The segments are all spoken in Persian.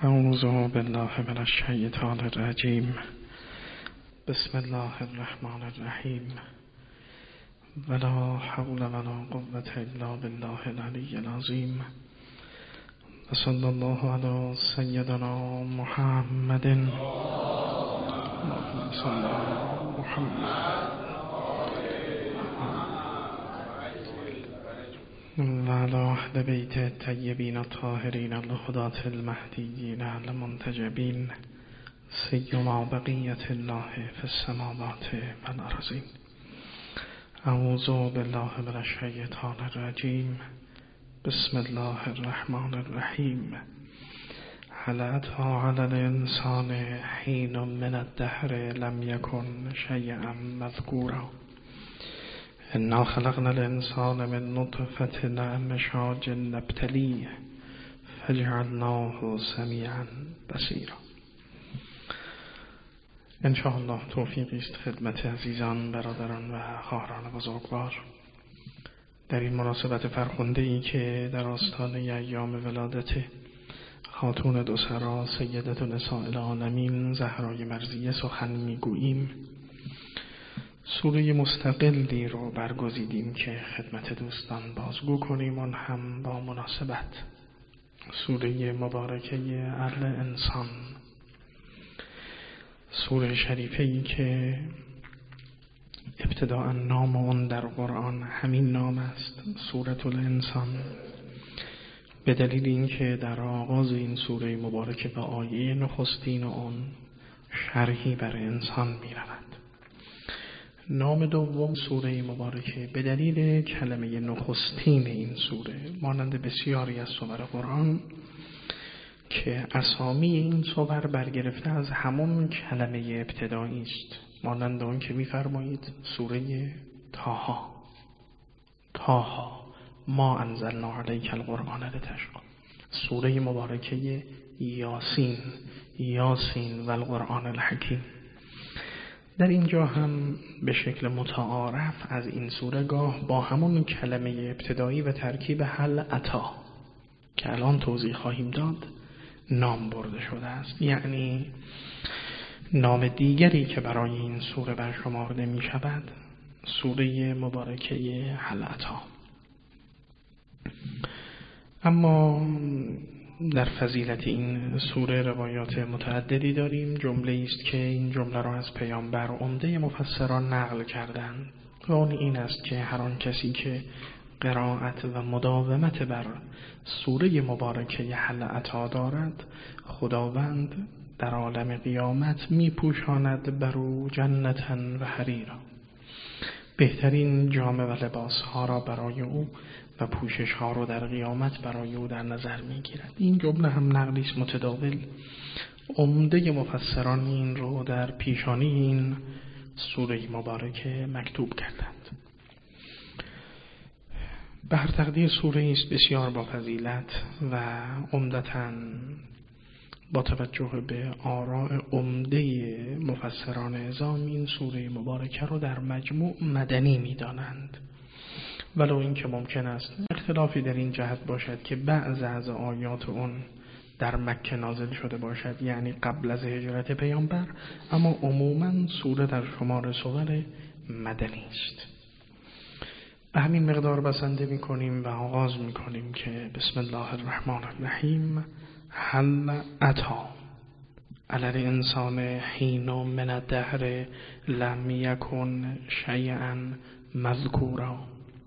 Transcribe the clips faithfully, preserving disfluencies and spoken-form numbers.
اعوذ بالله من الشیطان الرجیم. بسم الله الرحمن الرحیم. ولا حول ولا قوة الا بالله العلی العظیم. و صلی الله علی سیدنا محمد. اللهم صل علی محمد و علی اهل بیت الطیبین الطاهرین الهداة المهدیین المنتجبین سیما بقیة الله فی السماوات و الارضین. اعوذ بالله من الشیطان الرجیم. بسم الله الرحمن الرحیم. هل أتى على الإنسان حين من الدهر لم يكن شيئا مذكورا. إنا خلقنا الإنسان من نطفة أمشاج نبتليه فجعلناه سمیعا بصیرا. انشاءالله توفیقی است خدمت عزیزان، برادران و خواهران بزرگوار در این مناسبت فرخنده‌ای که در آستانه ایام ولادت خاتون دو سرا سیدة نساء العالمین زهرای مرضیه سخن میگوییم. سوره مستقلی رو برگزیدیم که خدمت دوستان بازگو کنیم، اون هم با مناسبت سوره مبارکه الانسان، سوره شریفه‌ای که ابتداء نام اون در قرآن همین نام است، سورة الانسان، به دلیل اینکه در آغاز این سوره مبارکه به آیه نخستین اون شرحی بر انسان می رود. نام دوم سوره مبارکه به دلیل کلمه نخستین این سوره، مانند بسیاری از سور قرآن که اسامی این سور برگرفته از همون کلمه ابتدایی است، مانند اون که می‌فرمایید سوره طه، طه ما انزلنا علیک القرآن لتشقی، سوره مبارکه یاسین، یاسین و القرآن الحکیم. در اینجا هم به شکل متعارف از این سوره گاه با همون کلمه ابتدایی و ترکیب هل اتا که الان توضیح خواهیم داد نام برده شده است، یعنی نام دیگری که برای این سوره برشمرده می شود سوره مبارکه هل اتا. اما در فضیلت این سوره روایات متعددی داریم. جمله است که این جمله را از پیامبر عمده مفسران نقل کردند و اون این است که هر آن کسی که قرائت و مداومت بر سوره مبارکه هل اتی دارد، خداوند در عالم قیامت می پوشاند بر او جنتا و حریرا، بهترین جامه و لباس ها را برای او و پوشش ها رو در قیامت برای او در نظر می گیرد. این جمله هم نقلی است متداول. عمده مفسران این رو در پیشانی این سوره مبارکه مکتوب کردند. به هر تقدیر سوره است بسیار با فضیلت و عمدتاً با توجه به آراء عمده مفسران عظام این سوره مبارکه رو در مجموع مدنی می دانند، ولو این که ممکن است اختلافی در این جهت باشد که بعض از آیات اون در مکه نازل شده باشد، یعنی قبل از هجرت پیامبر، اما عموماً سوره در شمار سور مدنی است. به همین مقدار بسنده می کنیم و آغاز می کنیم که بسم الله الرحمن الرحیم. هل اتا علی الانسان حین من الدهر لم یکن شیئا مذکورا.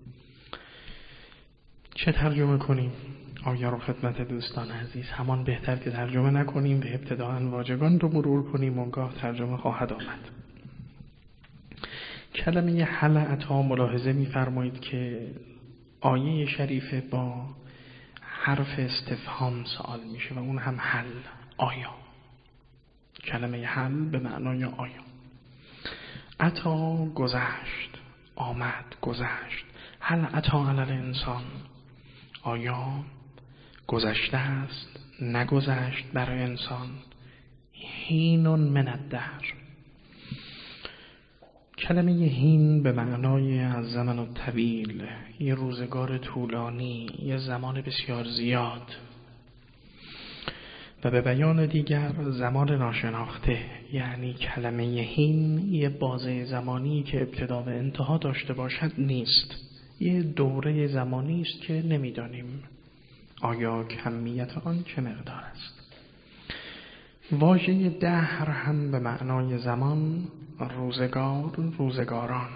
چه ترجمه کنیم؟ آیا رو خدمت دوستان عزیز همان بهتر که ترجمه نکنیم و ابتداءً واژگان رو مرور کنیم، اونگاه ترجمه خواهد آمد. کلمه هل اتا ملاحظه می‌فرمایید که آیه شریفه با حرف استفهام سوال میشه و اون هم هل، آیا. کلمه هل به معنای آیا. اتا گذشت، آمد، گذشت. هل اتا علی الانسان، آیا گذشته است، نگذشت برای انسان. حین من الدهر، کلمه حین به معنای از زمان الطویل، یه روزگار طولانی، یه زمان بسیار زیاد. و به بیان دیگر زمان ناشناخته، یعنی کلمه هین یه بازه زمانی که ابتدا و انتها داشته باشد نیست، یه دوره زمانی است که نمیدانیم آیا کمیت آن چه مقدار است. واژه دهر هم به معنای زمان، روزگار، روزگاران.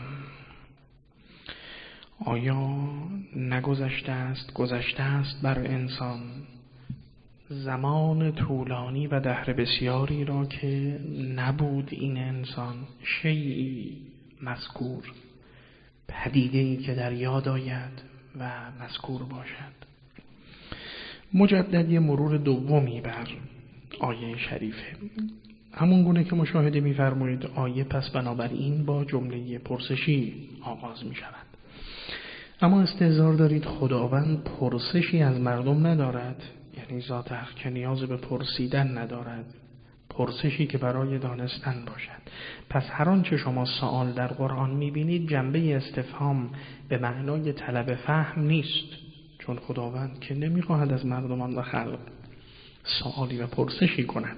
آیا نگذشته است، گذشته است بر انسان زمان طولانی و دهر بسیاری را که نبود این انسان شیئی مذکور، پدیده‌ای که در یاد آید و مذکور باشد. مجدد یه مرور دومی بر آیه شریفه. همون گونه که مشاهده می‌فرمایید آیه پس بنابراین با جمله پرسشی آغاز می شود. اما استحضار دارید خداوند پرسشی از مردم ندارد، یعنی ذات حق که نیاز به پرسیدن ندارد، پرسشی که برای دانستن باشد. پس هر آنچه شما سوال در قرآن می‌بینید جنبه استفهام به معنای طلب فهم نیست، چون خداوند که نمی‌خواهد از مردمان و خلق سوالی و پرسشی کند.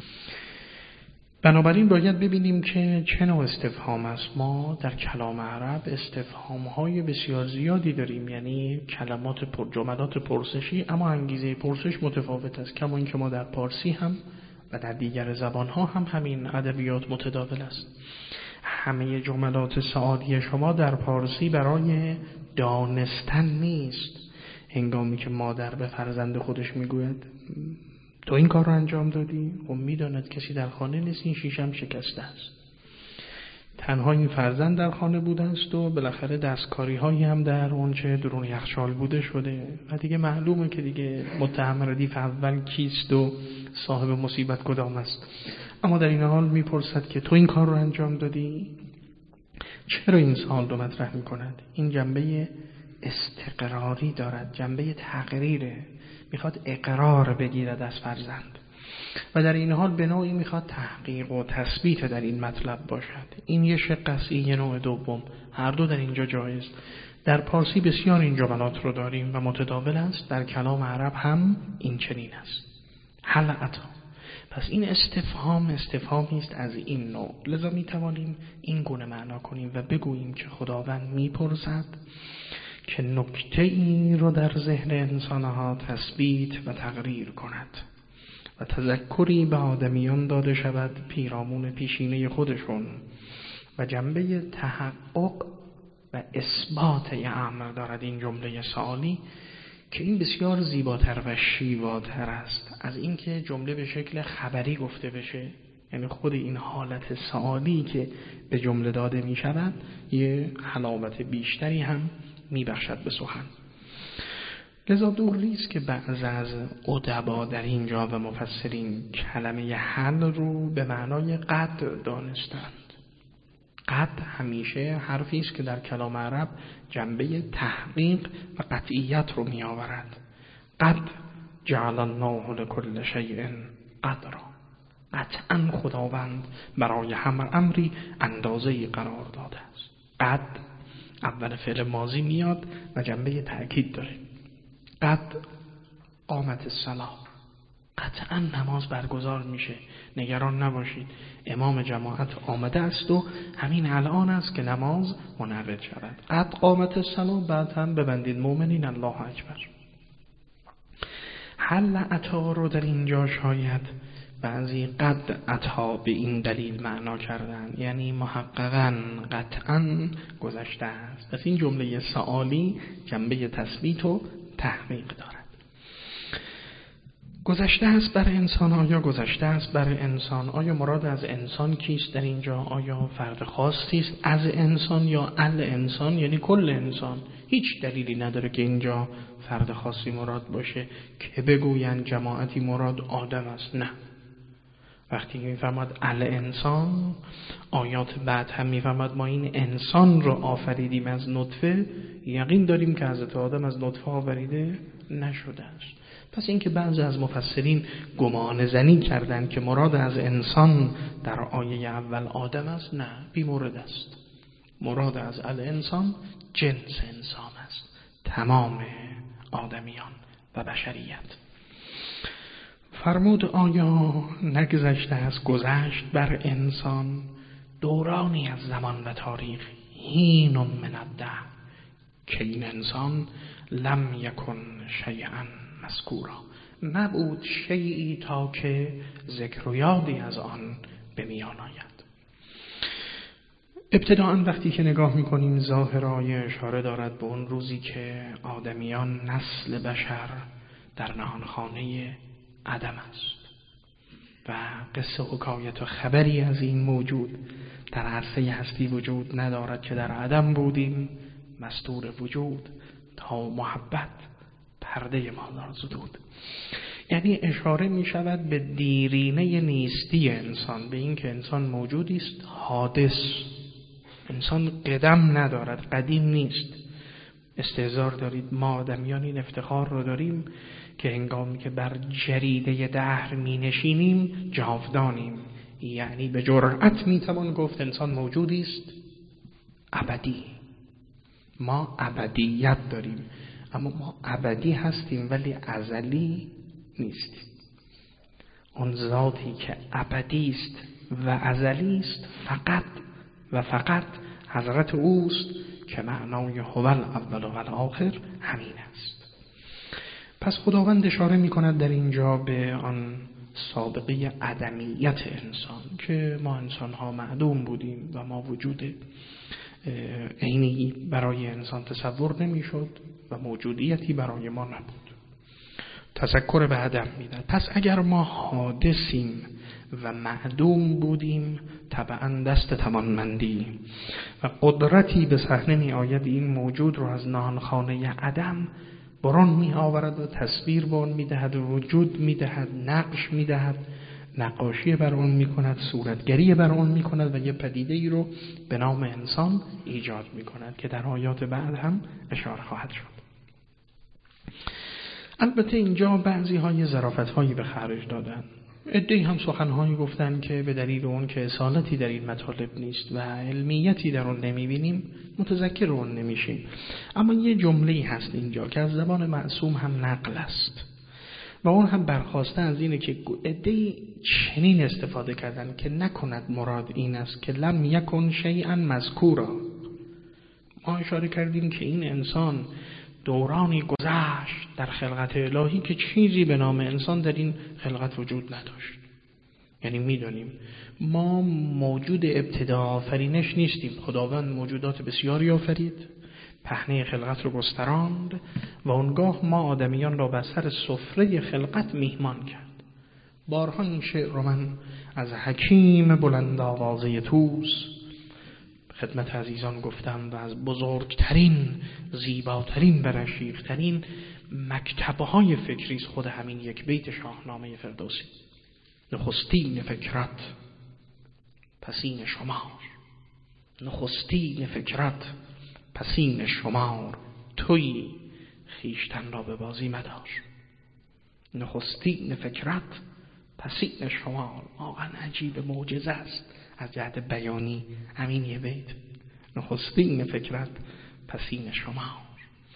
بنابراین باید ببینیم که چه نوع استفهام است. ما در کلام عرب استفهام‌های بسیار زیادی داریم، یعنی کلمات پر جملات پرسشی، اما انگیزه پرسش متفاوت است. کما اینکه ما در پارسی هم و در دیگر زبان‌ها هم همین ادبیات متداول است. همه جملات سؤالی شما در پارسی برای دانستن نیست. هنگامی که مادر به فرزند خودش میگوید تو این کار رو انجام دادی، خب میداند کسی در خانه نیست، این شیشم شکسته است. تنها این فرزند در خانه بوده است و بالاخره دستکاری هایی هم در اونچه درون یخچال بوده شده و دیگه معلومه که دیگه متهم ردیف اول کیست و صاحب مصیبت کدام است. اما در این حال میپرسد که تو این کار رو انجام دادی؟ چرا این سوال رو مطرح میکند؟ این جنبه استقراری دارد، جنبه تقریره، میخواد اقرار بگیرد از فرزند و در این حال به نوعی میخواد تحقیق و تثبیت در این مطلب باشد. این یه شق است، این یه نوع دوم، هر دو در اینجا جایز. در پارسی بسیار این جملات رو داریم و متداول است، در کلام عرب هم این چنین است. هل اتی. پس این استفهام استفهامی است از این نوع، لذا میتوانیم این گونه معنا کنیم و بگوییم که خداوند میپرسد که نکته این رو در ذهن انسانها تثبیت و تقریر کند و تذکری به آدمیان داده شود پیرامون پیشینه خودشون و جنبه تحقق و اثبات امر دارد این جمله سوالی که این بسیار زیباتر و شیواتر است از اینکه جمله به شکل خبری گفته بشه. یعنی خود این حالت سوالی که به جمله داده می شود یه حلاوت بیشتری هم می بخشد به سخن. لذا دور نیست که بعض از ادبا در اینجا و مفسرین کلمه حل رو به معنای قد دانستند. قد همیشه حرفی است که در کلام عرب جنبه تحقیق و قطعیت رو می آورد. قد جعل الله لكل شیء قدرا. قطعا خداوند برای هر امری اندازه‌ای قرار داده است. قد اول فعل ماضی میاد و جنبه تأکید داره. قد قامت الصلاة، قطعا نماز برگزار میشه، نگران نباشید، امام جماعت آمده است و همین الان است که نماز منعقد شود. قد قامت الصلاة، بعد هم ببندید مؤمنین الله اکبر. هل عطا رو در اینجا شاید بعضی قد عطا به این دلیل معنا کردن، یعنی محققاً قطعاً گذشته است. پس این جمله سوالی جنبه تثبیت و تحقیق دارد. گذشته است بر انسان، آیا گذشته است بر انسان؟ آیا مراد از انسان کیست در اینجا؟ آیا فرد خاصی است از انسان یا ال انسان، یعنی کل انسان؟ هیچ دلیلی نداره که اینجا فرد خاصی مراد باشه که بگویند جماعتی مراد آدم است. نه، وقتی میفرماد ال انسان، آیات بعد هم میفرماد ما این انسان رو آفریدیم از نطفه، یقین داریم که حضرت آدم از نطفه آفریده نشده است. پس اینکه بعضی از مفسرین گمان زنی کردند که مراد از انسان در آیه اول آدم است، نه، بی مورد است. مراد از ال انسان جنس انسان است، تمام آدمیان و بشریت. فرمود آیا نگذشته از گذشت بر انسان دورانی از زمان و تاریخ، حین من الدهر، که این انسان لم یکن شیئا مذکورا، نبود شیئی تا که ذکر و یادی از آن به میان آید. ابتداءً وقتی که نگاه میکنیم ظاهر آیه اشاره دارد به اون روزی که آدمیان نسل بشر در نهانخانه عدم است و قصه حکایت و خبری از این موجود در عرصه هستی وجود ندارد که در عدم بودیم مستور وجود تا محبت پرده ما را زدود. یعنی اشاره می شود به دیرینه نیستی انسان، به این که انسان موجودی است حادث، انسان قدم ندارد، قدیم نیست. استهزار دارید ما آدمیان این افتخار رو داریم که هنگامی که بر جریده دهر می نشینیم جاودانیم، یعنی به جرأت می توان گفت انسان موجودی است ابدی. ما ابدیت داریم، اما ما ابدی هستیم ولی ازلی نیستیم. اون ذاتی که ابدی است و ازلی است فقط و فقط حضرت اوست که معنای هو الاول و الاخر همین است. پس خداوند اشاره می کند در اینجا به آن سابقه عدمیت انسان که ما انسان ها معدوم بودیم و ما وجود عینی برای انسان تصور نمی شد و موجودیتی برای ما نبود. تذکر به عدم میدن. پس اگر ما حادثیم و معدوم بودیم طبعا دست توانمندی و قدرتی به صحنه می آید این موجود رو از نهانخانه عدم برون می آورد و تصویر به آن می دهد، وجود می دهد، نقش می دهد، نقاشی بر آن می کند، صورتگری بر آن می کند و یه پدیده ای رو به نام انسان ایجاد می کند که در آیات بعد هم اشاره خواهد شد. البته اینجا بعضی های ظرافت هایی به خرج دادن، عده‌ای هم سخنهایی گفتن که به دلیل اون که اصالتی در این مطالب نیست و علمیتی در اون نمیبینیم متذکر اون نمیشیم. اما یه جمله‌ای هست اینجا که از زبان معصوم هم نقل است و اون هم برخواسته از اینه که عده‌ای چنین استفاده کردن که نکند مراد این است که لم یکن شیئا مذکورا. ما اشاره کردیم که این انسان دورانی گذشت در خلقت الهی که چیزی به نام انسان در این خلقت وجود نداشت. یعنی میدونیم ما موجود ابتدا آفرینش نیستیم. خداوند موجودات بسیاری آفرید، پهنه خلقت رو گستراند و اونگاه ما آدمیان را بر سر سفره خلقت میهمان کرد. بارها این شعر رو من از حکیم بلند آوازه توس خدمت عزیزان گفتم و از بزرگترین، زیباترین و رشیقترین مکتبهای فکری است خود همین یک بیت شاهنامه فردوسی. نخستین فکرت پسین شمار، نخستین فکرت پسین شمار، توی خیشتن را به بازی مدار. نخستین فکرت پسین شمار، واقعا عجیب، معجزه است از جهت بیانی همین یه بیت. نخستین فکرت پسین شمار.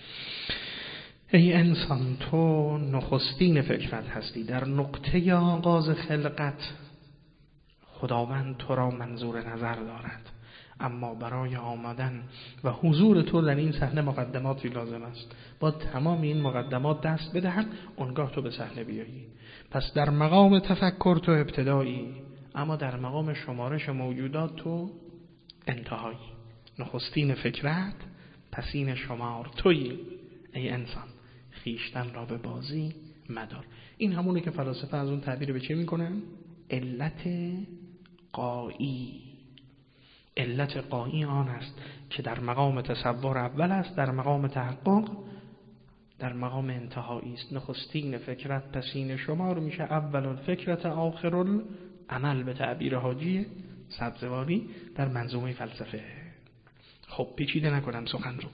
ای انسان تو نخستین فکرت هستی. در نقطه آغاز خلقت خداوند تو را منظور نظر دارد، اما برای آمدن و حضور تو در این صحنه مقدماتی لازم است. با تمام این مقدمات دست بدهد اونگاه تو به صحنه بیایی. پس در مقام تفکر تو ابتدایی، اما در مقام شمارش موجودات تو انتهایی. نخستین فکرت پسین شمار، توی ای انسان خیشتن را به بازی مدار. این همونه که فلاسفه از اون تعبیر به چی میکنن؟ علت قایی. علت قایی آن است که در مقام تصور اول است، در مقام تحقق در مقام انتهایی است. نخستین فکرت پسین شمار میشه اول الفکرت آخر العمل به تعبیر حاجی سبزواری در منظومه فلسفه. خب پیچیده نکنم سخن رو.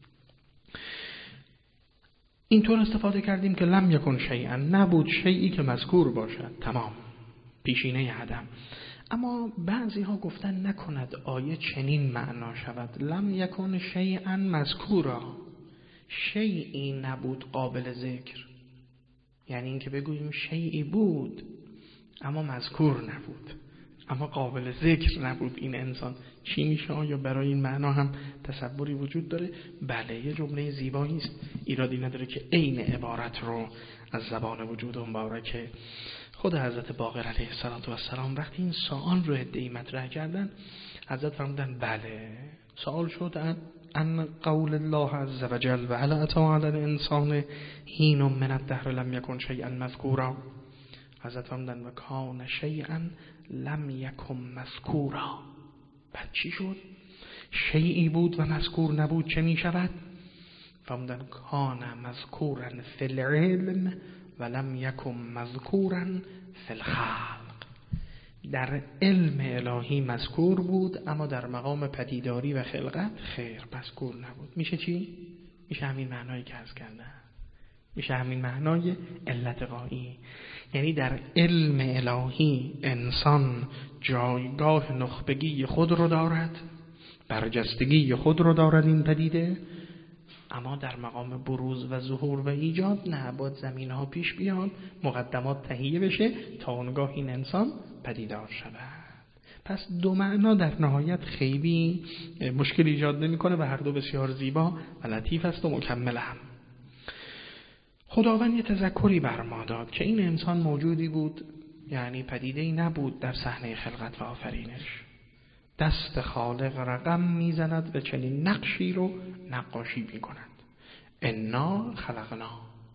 اینطور استفاده کردیم که لم یکن شیئا، نبود شیئی که مذکور باشد، تمام، پیشینه عدم. اما بعضی ها گفتن نکند آیه چنین معنا شود، لم یکن شیئا مذکورا، شیئی نبود قابل ذکر. یعنی اینکه بگوییم شیئی بود اما مذکور نبود، اما قابل ذکر نبود این انسان. چی میشه؟ آیا برای این معنا هم تصوری وجود داره؟ بله، یه جمله زیبایی است، ایرادی نداره که عین عبارت رو از زبان وجود مبارک خود حضرت باقر علیه السلام وقتی این سوال رو ادعی مطرح کردن، حضرت فرمودن بله. سوال شد ان قول الله عز وجل و هل اتی علی الانسان حین من الدهر لم یکن شیئا مذکورا. حضرت فرمودن و کان شیئا لم یکن مذکورا. بعد چی شد؟ شیئی بود و مذکور نبود، چه می شود؟ فرمودن کان مذکورا فی العلم و لم یکن مذکورا فی الخلق. در علم الهی مذکور بود اما در مقام پدیداری و خلقت خیر مذکور نبود. میشه چی؟ میشه همین معنایی که عرض کردم، میشه همین معنای علت غایی. یعنی در علم الهی انسان جایگاه نخبگی خود رو دارد، برجستگی خود رو دارد این پدیده، اما در مقام بروز و ظهور و ایجاد نه، باید زمین ها پیش بیاد، مقدمات تهیه بشه تا اونگاه این انسان پدیدار شود. پس دو معنا در نهایت خیلی مشکل ایجاد نمیکنه و هر دو بسیار زیبا و لطیف است و مکمل هم. خداوند یه تذکری بر ما داد که این انسان موجودی بود، یعنی پدیده‌ای نبود در صحنه خلقت و آفرینش. دست خالق رقم میزند و چنین نقشی رو نقاشی میکند. انا خلقنا،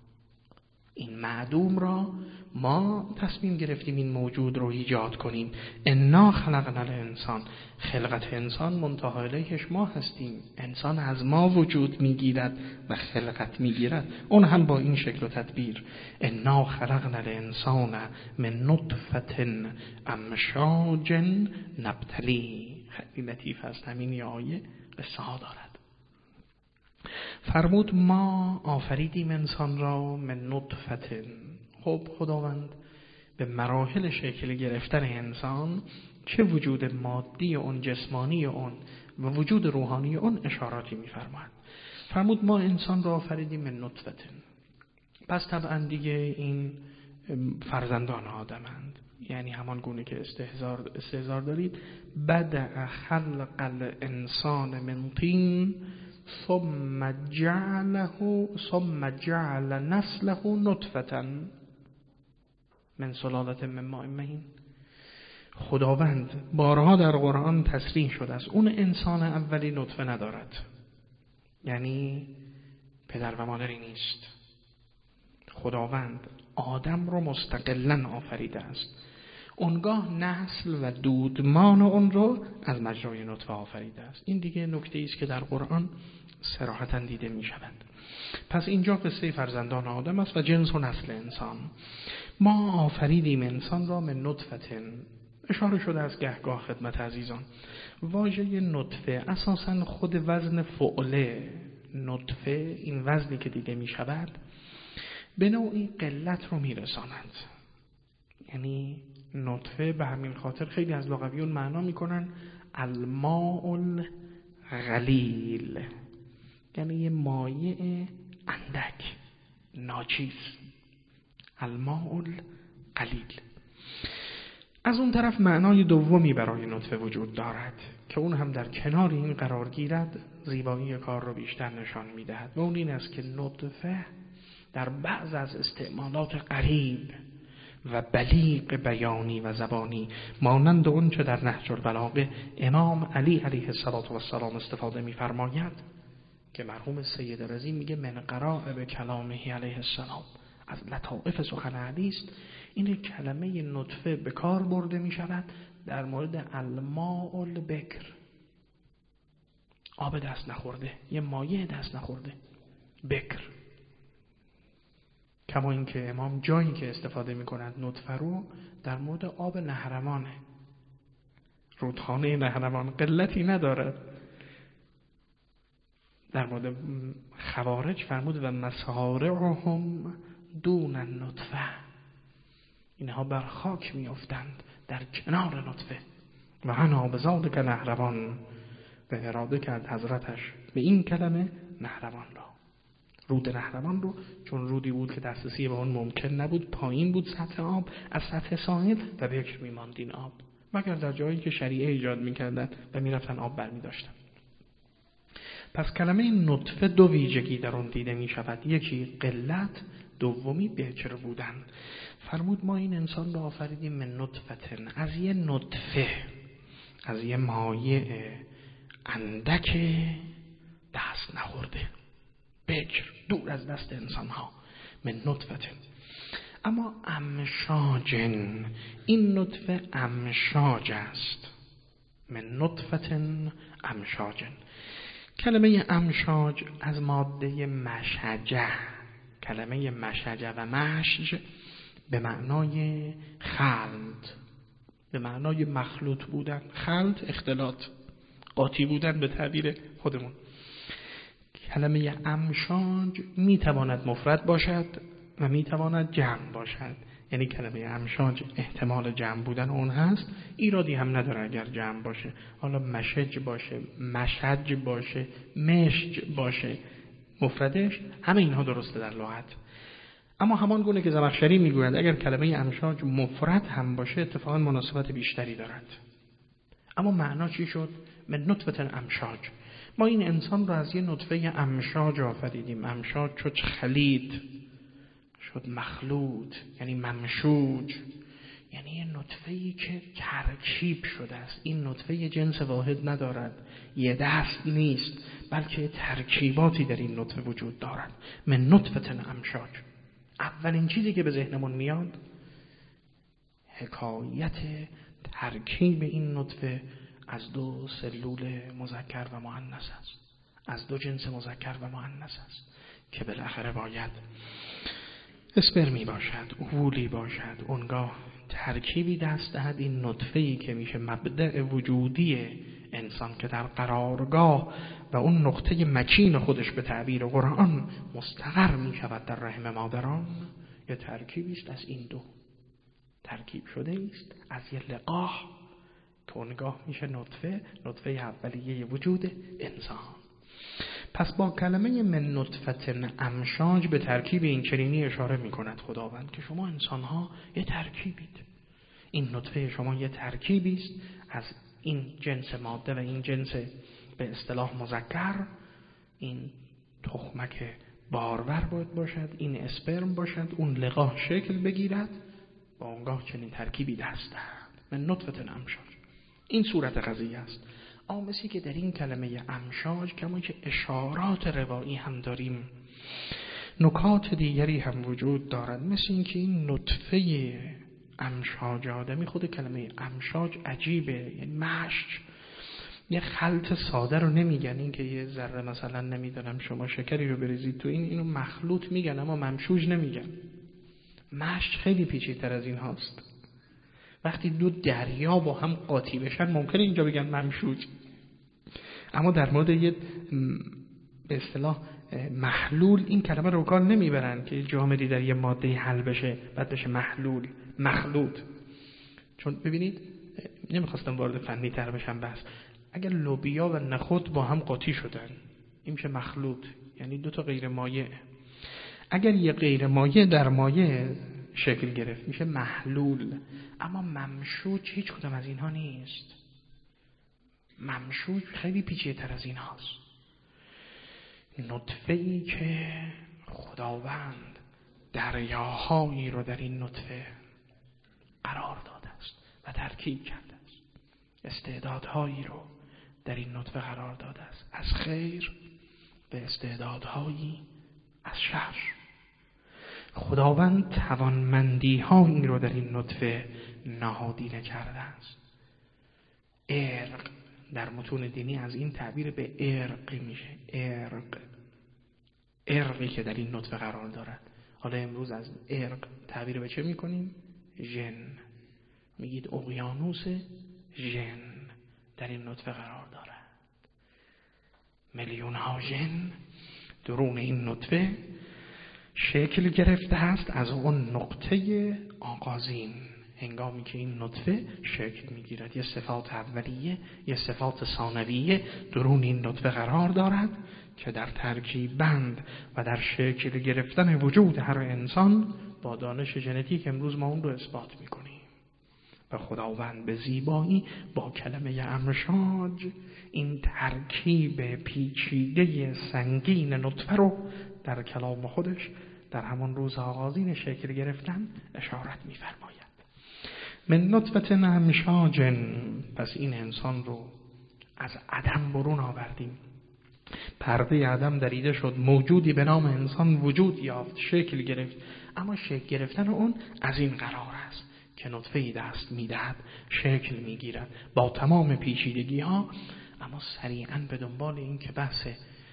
این معدوم را ما تصمیم گرفتیم این موجود رو ایجاد کنیم. انا خلقنا الانسان، خلقت انسان منتهی الیهش ما هستیم. انسان از ما وجود میگیرد و خلقت میگیرد، اون هم با این شکل و تدبیر. انا خلقنا الانسان من نطفه امشاج نبتلی. خیلی لطیف است همین آیه، قصه ها دارد. فرمود ما آفریدیم انسان را من نطفه. خب خداوند به مراحل شکل گرفتن انسان، چه وجود مادی اون، جسمانی اون و وجود روحانی اون اشاراتی می‌فرماید. فرمود ما انسان را آفریدیم من نطفه. پس طبعا دیگه این فرزندان آدمند، یعنی همان گونه که استهزار استهزار دارید. بدأ خلق الانسان من طین ثم جعله ثم جعل نسله نطفة من سلالة من ماء مهین. خداوند بارها در قرآن تصریح شده است اون انسان اولی نطفه ندارد، یعنی پدر و مادری نیست. خداوند آدم رو مستقلاً آفریده است، اونگاه نسل و دودمان اون رو از مجرای نطفه آفریده است. این دیگه نکته است که در قرآن صراحتاً دیده می شود. پس اینجا قصه فرزندان آدم است و جنس و نسل انسان. ما آفریدیم انسان را من نطفه. اشاره شده از گهگاه خدمت عزیزان. واژه نطفه اساساً خود وزن فعله، نطفه این وزنی که دیده می شود به نوعی قلت رو می رساند. یعنی نطفه به همین خاطر خیلی از لغویون معنا میکنن الماء الغلیل، یعنی یه مایع اندک، ناچیز، الماء القلیل. از اون طرف معنای دومی برای نطفه وجود دارد که اون هم در کنار این قرار گیرد، زیبایی کار رو بیشتر نشان میدهد و اون این است که نطفه در بعض از استعمالات قریب و بلیغ بیانی و زبانی مانند اون چه در نهج البلاغه امام علی علیه السلام استفاده می‌فرماید که مرحوم سید رضی میگه من قراء به کلامه علیه السلام، از لطائف سخن علی است این کلمه نطفه به کار برده می شود در مورد الماء البکر، آب دست نخورده، یه مایع دست نخورده، بکر. کما اینکه امام جایی که استفاده می کند نطفه رو در مورد آب نهرمانه، رودخانه نهرمان قلتی ندارد. در مورد خوارج فرمود و مسارعهم دون النطفه، اینها بر خاک می افتند در کنار نطفه. و انا بذالک نهروان، به اراده کرد حضرتش به این کلمه نهروان را. رود رهروان رو، چون رودی بود که دسترسی به اون ممکن نبود، پایین بود سطح آب از سطح ساحل و بکر می‌ماند این آب، مگر در جایی که شریعه ایجاد می‌کردن و می‌رفتن آب برمی‌داشتن. پس کلمه نطفه دو ویژگی در اون دیده می‌شود، یکی قلت، دومی بکر بودن. فرمود ما این انسان رو آفریدیم من نطفتن، از یه نطفه، از یه مایع اندک دست نخورده، بکر، دور از دست انسان ها، من نطفتن. اما امشاجن، این نطفه امشاج است، من نطفتن امشاجن. کلمه امشاج از ماده مشجع، کلمه مشجع و مشج به معنای خلط، به معنای مخلوط بودن، خلط اختلاط، قاطی بودن به تعبیر خودمون. کلمه امشاج میتواند مفرد باشد و میتواند جمع باشد، یعنی کلمه امشاج احتمال جمع بودن اون هست، ایرادی هم نداره اگر جمع باشه، حالا مشج باشه، مشج باشه، مشج باشه، مفردش، همه اینها درسته در لغت. اما همان گونه که زمخشری میگوید اگر کلمه امشاج مفرد هم باشه اتفاقا مناسبت بیشتری دارد. اما معنا چی شد؟ من نطفه امشاج. ما این انسان رو از یه نطفه امشاج آفریدیم. امشاج شد خلید، شد مخلوط، یعنی ممشوج، یعنی یه نطفه‌ای که ترکیب شده است. این نطفه یه جنس واحد ندارد، یه دست نیست، بلکه ترکیباتی در این نطفه وجود دارد. من نطفه امشاج. اولین چیزی که به ذهنمون میاد حکایت ترکیب این نطفه از دو سلول مذکر و مؤنث است، از دو جنس مذکر و مؤنث است که بالاخره باید اسپرمی باشد، اوولی باشد، اونگاه ترکیبی دست دهد این نطفه‌ای که میشه مبدأ وجودی انسان که در قرارگاه و اون نقطه مکین خودش به تعبیر قرآن مستقر میشود در رحم مادران، یه ترکیبی است از این دو، ترکیب شده است از یه لقاح که اونگاه میشه نطفه، نطفه اولیه وجود انسان. پس با کلمه من نطفه امشاج به ترکیب این چنینی اشاره میکند خداوند که شما انسانها یه ترکیبید، این نطفه شما یه ترکیبی است از این جنس ماده و این جنس به اصطلاح مذکر، این تخمک بارور باید باشد، این اسپرم باشد، اون لقاح شکل بگیرد، با اونگاه چنین ترکیبی دست دهد. من نطفه امشاج. این صورت قضیه است. آمسی که در این کلمه امشاج کما که اشارات روایی هم داریم، نکات دیگری هم وجود دارد، مثل این که این نطفه امشاج آدمی، خود کلمه امشاج عجیبه، یعنی مشج، یه خلط ساده رو نمیگن، این که یه ذره مثلا نمیدونم شما شکری رو بریزید تو این، اینو مخلوط میگن اما ممشوج نمیگن. مشج خیلی پیچیده‌تر از این هاست. وقتی دو دریا با هم قاطی بشن ممکنه اینجا بگن ممشوج، اما در مورد یه به اصطلاح محلول این کلمه رو کار نمیبرن که جامدی در یه ماده حل بشه بعد بشه محلول، مخلوط. چون ببینید، نمیخواستم وارد فنی تر بشم بس، اگر لوبیا و نخود با هم قاطی شدن این میشه مخلوط، یعنی دو تا غیر مایع. اگر یه غیر مایع در مایع شکل گرفت میشه محلول. اما ممشوج هیچ کدام از اینها نیست. ممشوج خیلی پیچیده‌تر از این هاست. نطفه‌ای که خداوند دریاهایی رو در این نطفه قرار داده است و ترکیب کرده است، استعدادهایی رو در این نطفه قرار داده است، از خیر به استعدادهایی از شر. خداوند توانمندی ها این رو در این نطفه نهادینه کرده است. ارق در متون دینی از این تعبیر به ارق میشه، ارق، ارقی که در این نطفه قرار دارد. حالا امروز از ارق تعبیر به چه میکنیم؟ ژن. میگید اقیانوس ژن در این نطفه قرار دارد، میلیون ها ژن درون این نطفه شکل گرفته است از اون نقطه آغازین، هنگامی که این نطفه شکل میگیرد. یه صفات اولیه، یه صفات ثانویه درون این نطفه قرار دارد که در ترکیب بند و در شکل گرفتن وجود هر انسان با دانش ژنتیک امروز ما اون رو اثبات میکنیم. و خداوند به زیبایی با کلمه امشاج این ترکیب پیچیده سنگین نطفه رو در کلام خودش در همان روز آغازین شکل گرفتن اشارت می‌فرماید. من نطفه امشاج، پس این انسان رو از عدم برون آوردیم، پرده عدم دریده شد، موجودی به نام انسان وجود یافت، شکل گرفت. اما شکل گرفتن اون از این قرار است که نطفه‌ای دست می‌دهد، شکل می‌گیرد با تمام پیچیدگی‌ها. اما سریعاً به دنبال این که بحث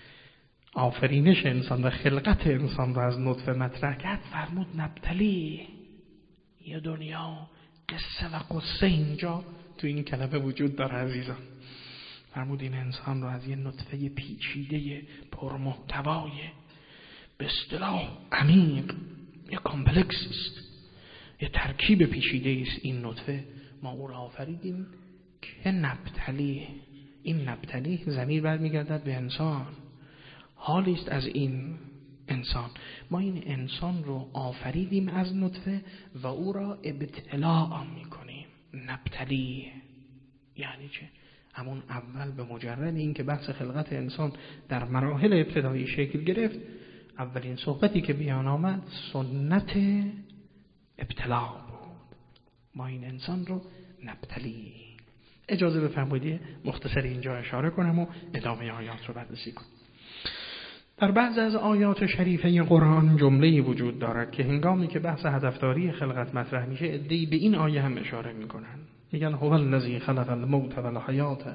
آفرینش انسان و خلقت انسان را از نطفه مطرح کرد، فرمود نبتلی. یه دنیا قصه و قصه اینجا تو این کلمه وجود داره عزیزان. فرمود این انسان را از یه نطفه پیچیده پرمحتوای به اصطلاح عمیق، یه کامپلکس است، یه ترکیب پیچیده است این نطفه، ما او را آفریدیم که نبتلی. این نبتلی ضمیر برمیگردد به انسان، حالی است از این انسان. ما این انسان رو آفریدیم از نطفه و او را ابتلاع میکنیم. نبتلی یعنی چه؟ همون اول به مجرد این که بحث خلقت انسان در مراحل ابتدایی شکل گرفت، اولین صحبتی که بیان آمد سنت ابتلاع بود. ما این انسان رو نبتلی. اجازه بفرمایید مختصر اینجا اشاره کنم و ادامه آیات رو بررسی کنم. در بعض از آیات شریفه قرآن جمله‌ای وجود دارد که هنگامی که بحث هدفداری خلقت مطرح میشه، عده‌ای به این آیه هم اشاره میکنن. میگن هو الذی خلق الموت والحیات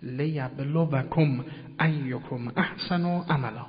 لیبلوکم ایکم احسن عملا.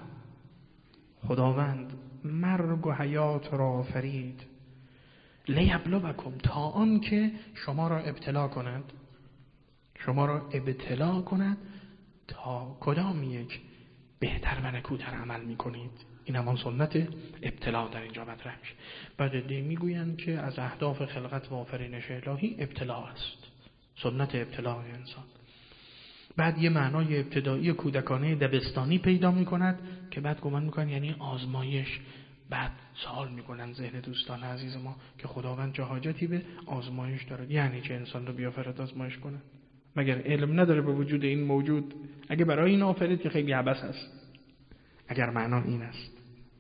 خداوند مرگ و حیات را آفرید لیبلوکم، تا آن که شما را ابتلا کند. شما را ابتلا کند تا کدام یک بهتر و نکوتر عمل میکنید. این همان سنت ابتلا در اینجا مطرح میشه. بعد دی میگویند که از اهداف خلقت و آفرینش الهی ابتلا است، سنت ابتلا انسان. بعد یه معنای ابتدایی کودکانه دبستانی پیدا میکند که بعد گمان میکنن یعنی آزمایش. بعد سوال میکنن ذهن دوستان عزیز ما که خداوند چه حاجتی به آزمایش دارد؟ یعنی چه انسان رو بیافرد آزمایش کنه؟ مگر علم نداره به وجود این موجود؟ اگه برای این آفرید که خیلی عبث است. اگر معنا این است،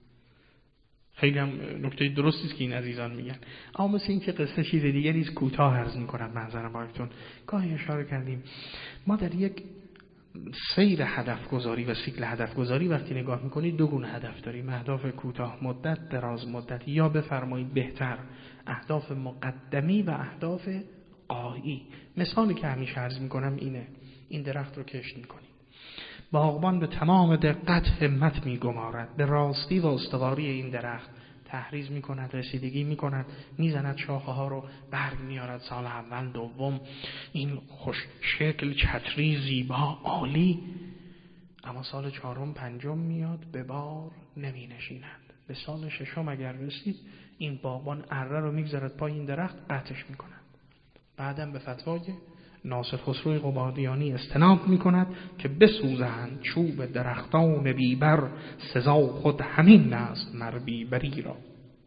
خیلی هم نکته درستی است که این عزیزان میگن. اما مثل این که قصه چیز دیگری است، کوتاه عرض میکنم منظر بایتون. گاهی اشاره کردیم ما در یک سیر هدف گذاری و سیکل هدف گذاری وقتی نگاه میکنید دو گونه هدف داریم: اهداف کوتاه مدت، دراز مدت، یا بفرمایید بهتر اهداف مقدمی و اهداف غایی. مثالی که همیشه عرض میکنم اینه: این درخت رو کشت میکنیم، باغبان به تمام دقت همت میگمارد به راستی و استواری این درخت، تحریز میکند، رسیدگی میکند، میزند شاخه ها رو، برگ میارد سال اول دوم، این خوش شکل چتری زیبا عالی. اما سال چهارم پنجم میاد به بار نمی نشیند. به سال ششم اگر رسید این باغبان اره رو میگذارد پای این درخت، قطعش میکند. بعدم به فتوای ناصر خسرو قبادیانی استناد میکند که بسوزند چوب درختان بیبر، سزا خود همین است مر بیبری را.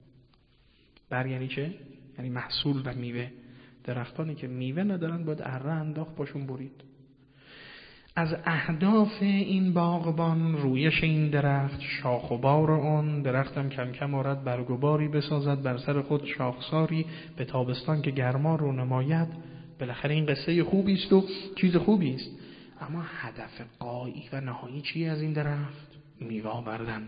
بر یعنی چه؟ یعنی محصول و میوه. درختانی که میوه ندارن باید اره انداخت پاشون برید. از اهداف این باغبان رویش این درخت، شاخ و بار آن درختم کم کم آرد برگ و باری بسازد، بر سر خود شاخساری به تابستان که گرما رو نماید. بالاخره این قصه خوبی است و چیز خوبی است، اما هدف غایی و نهایی چی از این درخت؟ میوه آوردن.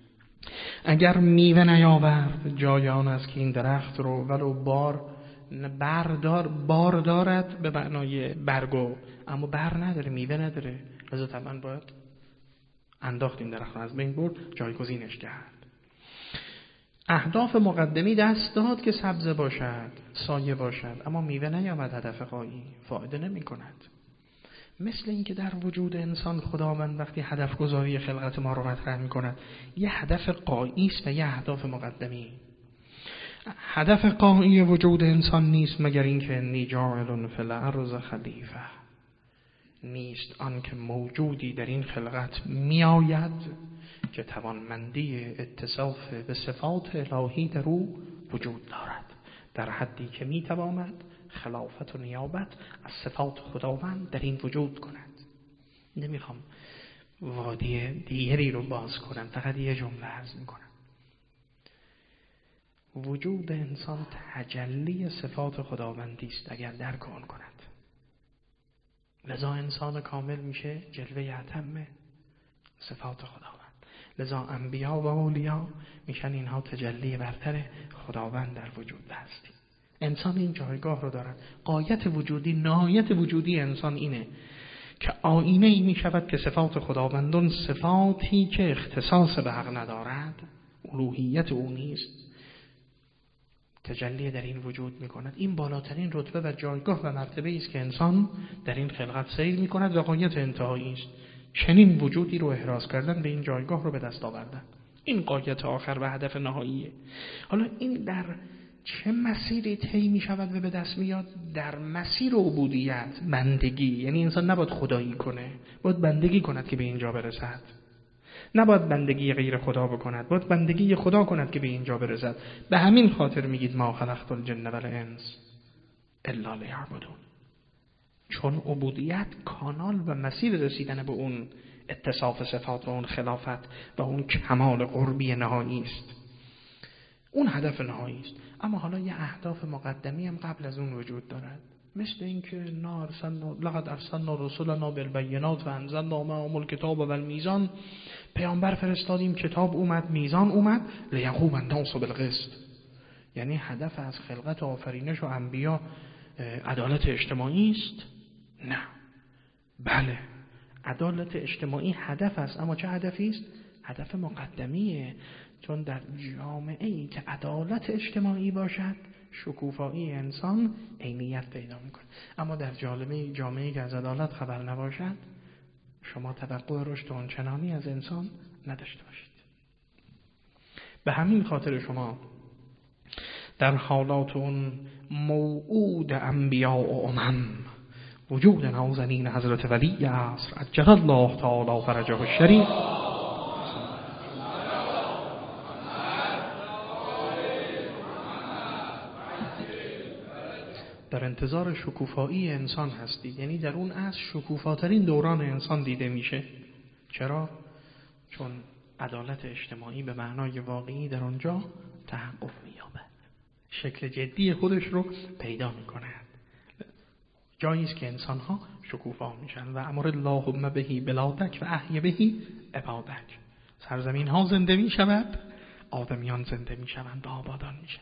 اگر میوه نیاورد جای آن است که این درخت رو ولو بار بردار بار دارد به معنای برگو، اما بر نداره، میوه نداره، لذا طبعا باید انداخت این درخت رو از بین برد، جایگزینش کرد. اهداف مقدمی دست داد که سبزه باشد، سایه باشد، اما میوه نیامد، هدف غایی فایده نمی کند. مثل این که در وجود انسان خداوند وقتی هدف گذاری خلقت ما رو مطرح می کند، یه هدف غایی است و یه اهداف مقدمی. هدف قایی وجود انسان نیست مگر اینکه انی جاعل فی الارض خلیفه، نیست آن که موجودی در این خلقت میآید که توانمندی اتصاف به صفات الهی در او وجود دارد، در حدی که میتواند خلافت و نیابت از صفات خداوند در این وجود کند. نمیخوام وادی دیگری رو باز کنم، فقط یه جمله عرض میکنم. وجود انسان تجلی صفات خداوندی است اگر درک آن کند. لذا انسان کامل میشه جلوه اتم صفات خداوند. لذا انبیا و اولیا میشن اینها تجلی برتر خداوند در وجود هستی. انسان این جایگاه رو دارد. غایت وجودی، نهایت وجودی انسان اینه که آینه ای می شود که صفات خداوندان، صفاتی که اختصاص به حق ندارد، الوهیت او نیست، تجلی در این وجود می کند. این بالاترین رتبه و جایگاه و مرتبه است که انسان در این خلقت سیر می کند و غایت انتهایی است. چنین وجودی رو احراز کردن، به این جایگاه رو به دست آوردن. این غایت آخر و هدف نهاییه. حالا این در چه مسیری طی می شود و به دست میاد؟ در مسیر عبودیت، بندگی. یعنی انسان نباید خدایی کنه، باید بندگی کند که به اینجا برسد. نباید بندگی غیر خدا بکند، باید بندگی خدا کند که به اینجا برسد. به همین خاطر میگید ما خلقت الجن والانس الا لیعبدون، چون عبودیت کانال و مسیر رسیدن به اون اتصاف صفات و اون خلافت و اون کمال قربی نهایی است. اون هدف نهایی است. اما حالا یه اهداف مقدمی هم قبل از اون وجود دارد، مثل اینکه نا ارسلنا لقد ارسلنا رسلنا بالبینات و انزلنا معهم الکتاب والمیزان، پیامبر فرستادیم، کتاب اومد، میزان اومد، لیقوم الناس بالقسط. یعنی هدف از خلقت و آفرینش و انبیا عدالت اجتماعی است؟ نه. بله، عدالت اجتماعی هدف است، اما چه هدفی است؟ هدف مقدمیه. چون در جامعه ای که عدالت اجتماعی باشد، شکوفایی انسان عینیت پیدا میکنه. اما در جامعه جامعه‌ای که از عدالت خبر نباشد، شما توقع رشد آنچنانی از انسان نداشته باشید. به همین خاطر شما در حالات اون موعود انبیاء و امم، وجود نازنین حضرت ولی عصر عجل الله تعالی فرجه الشریف، در انتظار شکوفایی انسان هستید. یعنی در اون عصر شکوفاترین دوران انسان دیده میشه. چرا؟ چون عدالت اجتماعی به معنای واقعی در آنجا تحقق می‌یابد، شکل جدی خودش رو پیدا می‌کند. جایی است که انسان‌ها شکوفا میشن و امر اللهم بهی بلادک و احی بهی عبادک. سرزمین‌ها زنده می‌شود، آدمیان زنده می‌شوند و آبادان میشن.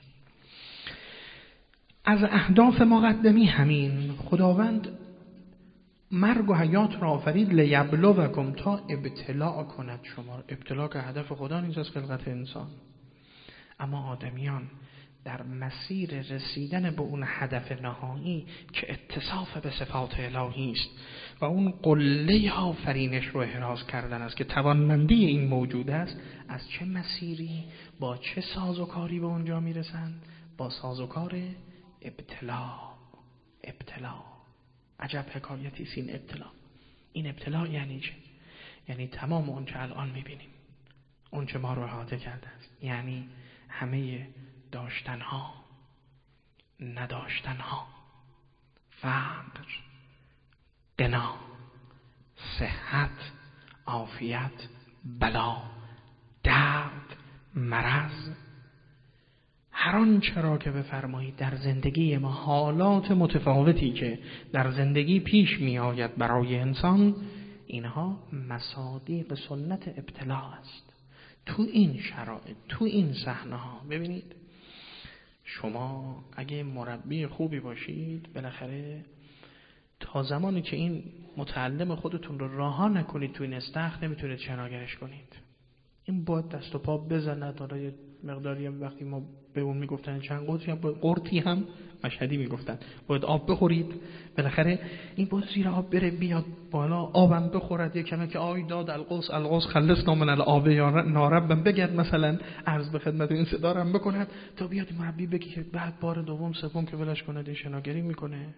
از اهداف مقدمی همین. خداوند مرگ و حیات را آفرید لیبلوکم، تا ابتلاع کند شما. ابتلاع که هدف خدا نیست از خلقت انسان، اما آدمیان در مسیر رسیدن به اون هدف نهایی که اتصاف به صفات الهی است و اون قله آفرینش رو احراز کردن است که توانمندی این موجود است، از چه مسیری، با چه سازوکاری به اونجا میرسند؟ با سازوکار ابتلا. ابتلا عجب حکایتی است این ابتلا. این ابتلا یعنی چه؟ یعنی تمام اون چه الان میبینیم، اون چه ما رو احاطه کرده است، یعنی همه داشتنها، نداشتنها، فقر، غنا، صحت، عافیت، بلا، درد، مرض، هر آنچه را که بفرمایید در زندگی ما، حالات متفاوتی که در زندگی پیش می آید برای انسان، اینها مصادیق سنت ابتلا است. تو این شرایط، تو این صحنه ها ببینید، شما اگه مربی خوبی باشید، بالاخره تا زمانی که این متعلم خودتون رو رها نکنید تو این استخر، نمیتونید شناگرش کنید. این باید دست و پا بزند، حالا مقداری هم وقتی ما به اون میگفتن چند قرطی هم قرطی هم مشهدی میگفتن باید آب بخورید، بالاخره این باید زیر آب بره بیاد بالا، آبم بخورد، یک کمی که آی داد القوس القوس خلصنا من الآب یا ناربم بگد مثلا عرض به خدمت این صدا رو هم بکند تا بیاد مربی بگی که بعد بار دوم سوم که ولش کنه شناگری میکنه.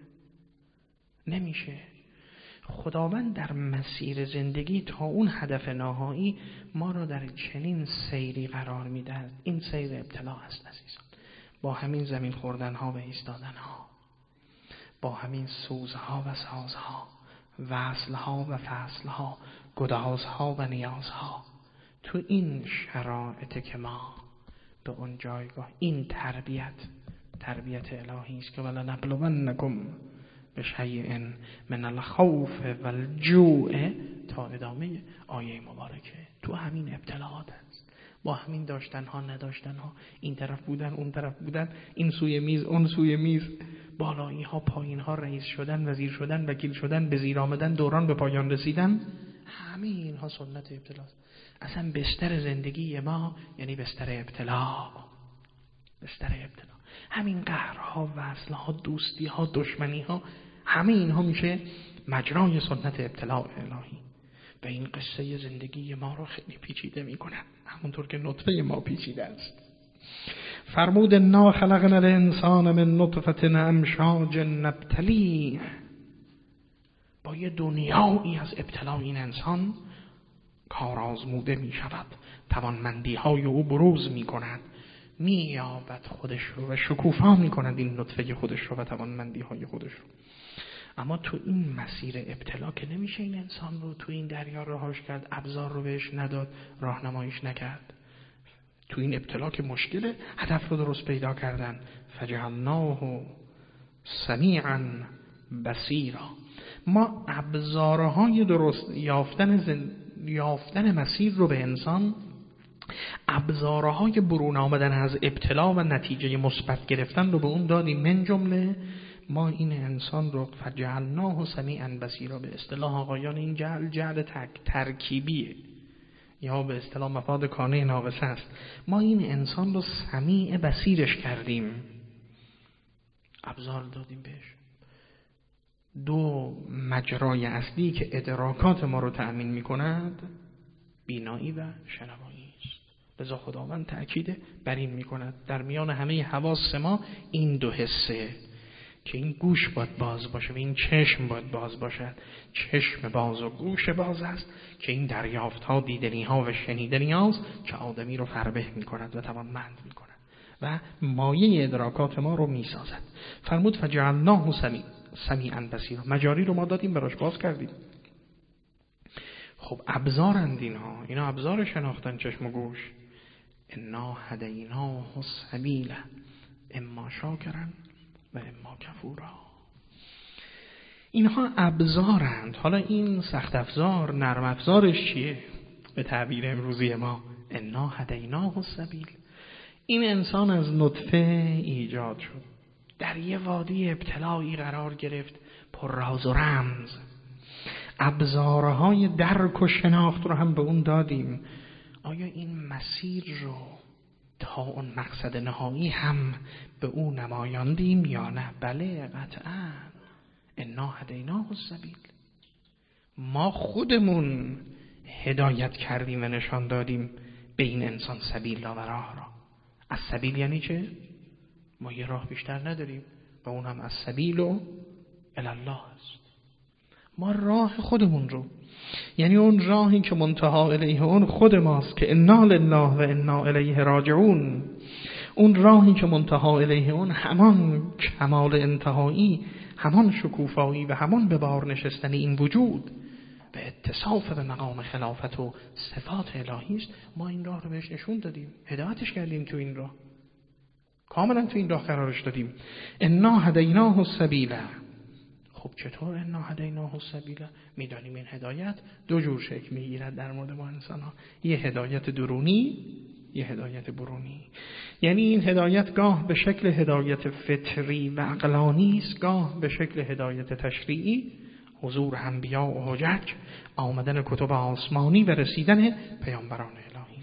نمیشه. خداوند در مسیر زندگی تا اون هدف نهایی ما رو در چنین سیری قرار میده. این سیر ابتلا است عزیزان، با همین زمین خوردن ها و ایستادن ها، با همین سوزها و سازها، وصل ها و فصل ها، گداز ها و نیاز ها، تو این شرایط که ما به اون جایگاه، این تربیت تربیت الهی است که ولا نبلونکم بشیء من الخوف والجوع تا ادامه آیه مبارکه. تو همین ابتلاات است، با همین داشتن ها نداشتن ها، این طرف بودن اون طرف بودن، این سوی میز اون سوی میز، بالایی ها پایین ها، رئیس شدن وزیر شدن وکیل شدن، به زیر آمدن، دوران به پایان رسیدن، همه اینها سنت ابتلاست. اصلا بستر زندگی ما یعنی بستر ابتلا، بستر ابتلا. همین قهرها، وصلها، دوستیها، دشمنیها، همه اینها میشه مجرای سنت ابتلا الهی و این قصه زندگی ما رو خیلی پیچیده میکنه، همونطور که نطفه ما پیچیده است. فرمود انا خلقنا الانسان من نطفه امشاج نبتلیه. با یه دنیایی از ابتلا این انسان کار آزموده می شود، توانمندی های او بروز می کند، می یابد خودش رو و شکوفا می کند این نطفه خودش رو و توانمندی های خودش رو. اما تو این مسیر ابتلا که نمیشه این انسان رو تو این دریا رهاش کرد، ابزار رو بهش نداد، راهنماییش نکرد. تو این ابتلا که مشکله هدف رو درست پیدا کردن. فجعلناه سمیعا بصیرا. ما ابزارهای درست یافتن زن... یافتن مسیر رو به انسان، ابزارهای برون آمدن از ابتلا و نتیجه مثبت گرفتن رو به اون دادیم. من جمله ما این انسان رو فجعلناه سمیعا بصیرا، به اصطلاح آقایان این جعل جعل تک ترکیبیه یا به اصطلاح مفاد کانه ناقصه است. ما این انسان رو سمیع بصیرش کردیم، ابزار دادیم بهش. دو مجرای اصلی که ادراکات ما رو تأمین می کند بینایی و شنوایی است. لذا خداوند تأکید بر این می کند در میان همه حواس ما این دو حسه که این گوش باید باز باشه و این چشم باید باز باشد. چشم باز و گوش باز است که این دریافت ها، دیدنی ها و شنیدنی هاست که آدمی رو فربه می کند و توانمند می کند و مایه ادراکات ما رو می سازد. فرمود فجعلناه سمیع سمیعا بصیرا، مجاری رو ما دادیم براش باز کردیم. خب ابزارند اینها، اینا ابزار شناختن چشم و گوش. انا هدیناه السبیل اما شاکرا و اما کفورا. اینها ابزارند. حالا این سخت افزار نرم افزارش چیه؟ به تعبیر امروزی ما انا هدیناه السبیل. این انسان از نطفه ایجاد شد، در یه وادی ابتلایی قرار گرفت پر راز و رمز. ابزارهای درک و شناخت رو هم به اون دادیم. آیا این مسیر رو تا اون مقصد نهایی هم به اون نمایاندیم یا نه؟ بله قطعا. انا هدیناه السبیل. ما خودمون هدایت کردیم و نشان دادیم به این انسان سبیل و راه را. از سبیل یعنی چه؟ ما یه راه بیشتر نداریم و اون هم از سبیل و الله است. ما راه خودمون رو، یعنی اون راهی که منتها الیه اون خود ماست که انا لله و انا الیه راجعون، اون راهی که منتها الیه اون همان کمال انتهایی، همان شکوفایی و همان به بار نشستن این وجود به اتصاف به مقام خلافت و صفات الهی است. ما این راه رو بهش نشون دادیم، هدایتش کردیم، تو این راه کاملا تو این راه قرارش دادیم. انا هدیناه السبیل. خب چطور انا هدیناه السبیل؟ میدانیم این هدایت دو جور شکل میگیرد در مورد ما انسان ها. یه هدایت درونی، یه هدایت برونی. یعنی این هدایت گاه به شکل هدایت فطری و عقلانی است، گاه به شکل هدایت تشریعی، حضور انبیا و حجج، آمدن کتب آسمانی و رسیدن پیامبران الهی است.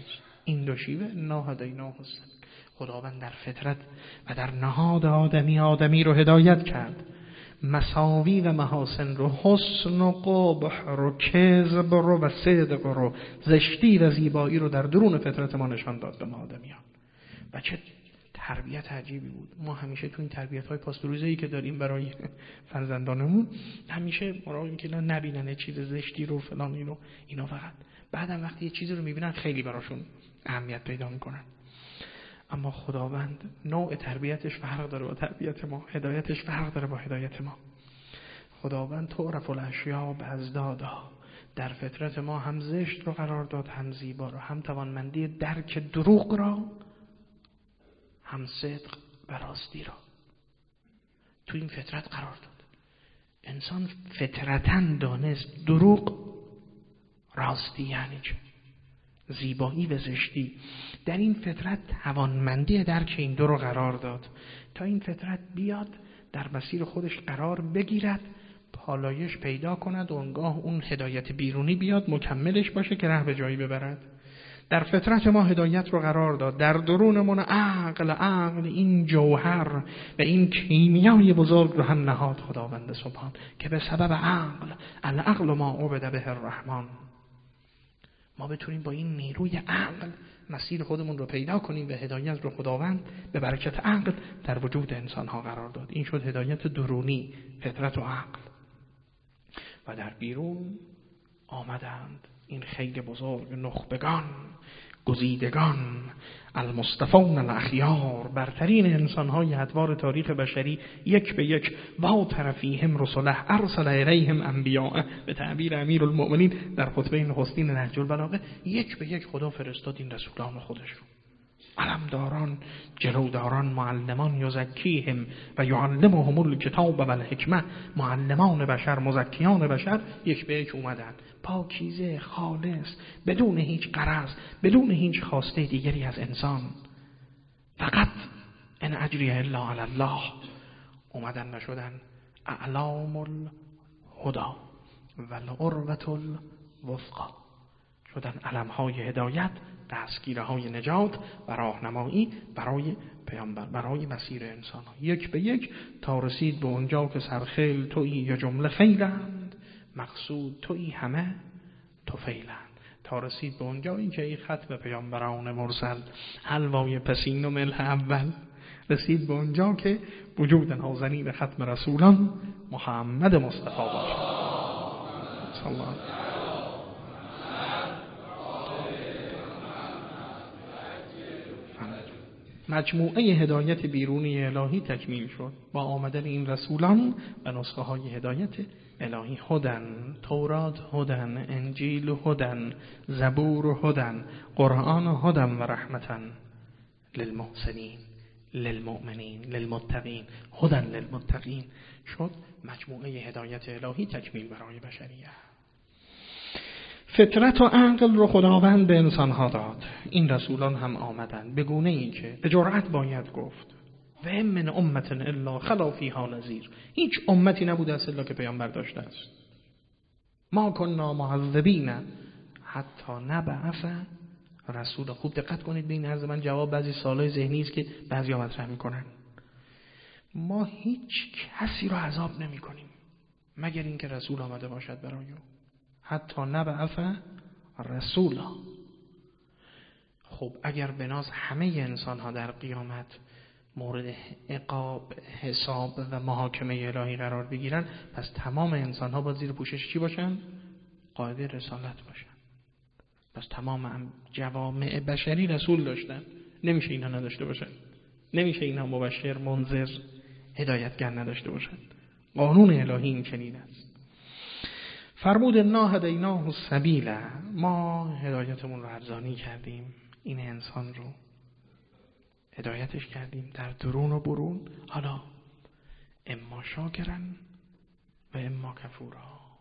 این دو شیوه انا هدیناه السبیل. خداوند در فطرت و در نهاد آدمی آدمی رو هدایت کرد، مساوی و محاسن رو، حسن و قبح رو، کذب رو و صدق رو، زشتی و زیبایی رو در درون فطرت ما نشان داد به ما آدمیان. و چه تربیت عجیبی بود. ما همیشه تو این تربیت‌های پاستوریزه‌ای که داریم برای فرزندانمون همیشه مراقبیم که اینا نبینن چیز زشتی رو فلانی رو، اینا فقط بعدم وقتی یه چیزی رو میبینن خیلی براشون اهمیت پیدا میکنن. اما خداوند نوع تربیتش فرق داره با تربیت ما، هدایتش فرق داره با هدایت ما. خداوند تعرف الاشیاء بازدادها، در فطرت ما هم زشت رو قرار داد، هم زیبا رو، هم توانمندی درک دروغ را، هم صدق و راستی را تو این فطرت قرار داد. انسان فطرتاً دانست دروغ راستی یعنی چه، زیبایی و زشتی. در این فطرت توانمندی درک این دو رو قرار داد تا این فطرت بیاد در مسیر خودش قرار بگیرد، پالایش پیدا کند و اونگاه اون هدایت بیرونی بیاد مکملش باشه که ره به جایی ببرد. در فطرت ما هدایت رو قرار داد، در درونمون عقل عقل این جوهر و این کیمیای بزرگ رو هم نهاد خداوند سبحان که به سبب عقل العقل ما عبد به الرحمن ما بتونیم با این نیروی عقل مسیر خودمون رو پیدا کنیم و هدایت رو خداوند به برکت عقل در وجود انسان ها قرار داد. این شد هدایت درونی، فطرت و عقل. و در بیرون آمدند این خیل بزرگ، نخبگان، گزیدگان، المصطفون الاخیار، برترین انسان‌های ادوار تاریخ بشری، یک به یک و طرفیهم رسله ارسل الیهم انبیاء، به تعبیر امیرالمؤمنین در خطبه نخستین نهج البلاغه، یک به یک خدا فرستاد این رسولان خودش رو، علمداران، جلوداران، معلمان، یزکیهم و یعلمهم الکتاب و الحکمه، معلمان بشر، مزکیان بشر یک به یک اومدن، پاکیزه، خالص، بدون هیچ غرض، بدون هیچ خواسته دیگری از انسان، فقط ان اجری الا علی الله. اومدن و شدن اعلام الهدى و العروة الوثقی، شدن علمهای هدایت، دستگیره های نجات و راهنمایی برای پیامبر، برای مسیر انسان ها، یک به یک تا رسید به اونجا که سرخیل تویی یا جمله خیلند، مقصود تویی همه طفیلند، تا رسید به اونجایی که این ختم پیامبران مرسل، حلوای پسین و ملح اول، رسید به اونجا که وجود نازنین ختم رسولان محمد مصطفی باشد صلی الله علیه و مجموعه هدایت بیرونی الهی تکمیل شد با آمدن این رسولان و نسخه های هدایت الهی. هدن، تورات هدن، انجیل هدن، زبور هدن، قرآن هدن و رحمتن للمحسنین للمؤمنین للمتقین، هدن للمتقین شد مجموعه هدایت الهی تکمیل برای بشریت. فطرت و عقل رو خداوند به انسانها داد، این رسولان هم آمدن به گونه ای که به جرأت باید گفت و هم من امت الا خلا فیها نذیر، هیچ امتی نبوده است الا که پیامبر داشته است. ما کنا معذبین حتی نبعث رسول. خوب دقت کنید به این عرض من، جواب بعضی سوالای ذهنی است که بعضیا مطرح میکنن. ما هیچ کسی رو عذاب نمی کنیم مگر اینکه رسول آمده باشد برای او، حتی نبعث رسولا. خب اگر بناز همه انسان ها در قیامت مورد عقاب، حساب و محاکمه الهی قرار بگیرن، پس تمام انسان ها باید زیر پوشش چی باشن؟ قائد رسالت باشن. پس تمام جوامع بشری رسول داشتن، نمیشه اینا نداشته باشن، نمیشه اینا مبشر، منذر، هدایتگر نداشته باشن. قانون الهی این چنین است. فرمود انا هدیناه السبیل، ما هدایتمون رو ارزانی کردیم، این انسان رو هدایتش کردیم در درون و برون. حالا اما شاکرن و اما کفورا،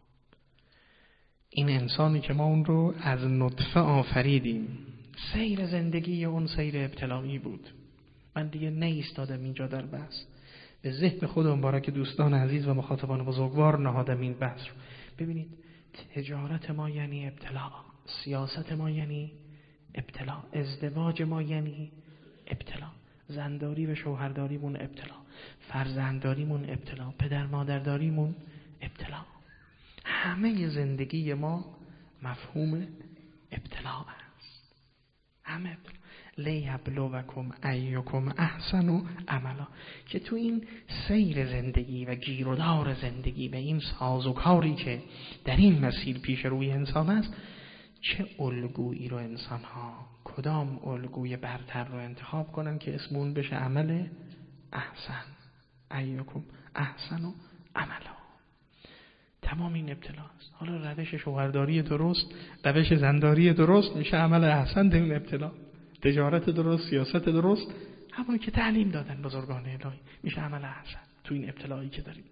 این انسانی که ما اون رو از نطفه آفریدیم، سیر زندگی اون سیر ابتلایی بود. من دیگه نیستادم اینجا در بحث، به ذهن خود مبارک دوستان عزیز و مخاطبان بزرگوار نهادم این بحث رو. ببینید تجارت ما یعنی ابتلا، سیاست ما یعنی ابتلا. ازدواج ما یعنی ابتلا. زنداری و شوهرداریمون ابتلا، فرزندداریمون ابتلا، پدر مادرداریمون ابتلا. همه زندگی ما مفهوم ابتلا است. همه ابتلا. لیبلوکم ایکم احسن عملا، که تو این سیر زندگی و گیرودار زندگی و این سازوکاری که در این مسیر پیش روی انسان است، چه الگویی رو انسان ها، کدام الگوی برتر رو انتخاب کنن که اسمون بشه عمل احسن. ایکم احسن و عملا. تمام این ابتلاست. حالا روش شوهرداری درست، روش زنداری درست میشه عمل احسن در این ابتلا. تجارت درست، سیاست درست، همونی که تعلیم دادن بزرگان الهی، میشه عمل احسن تو این ابتلایی که داریم.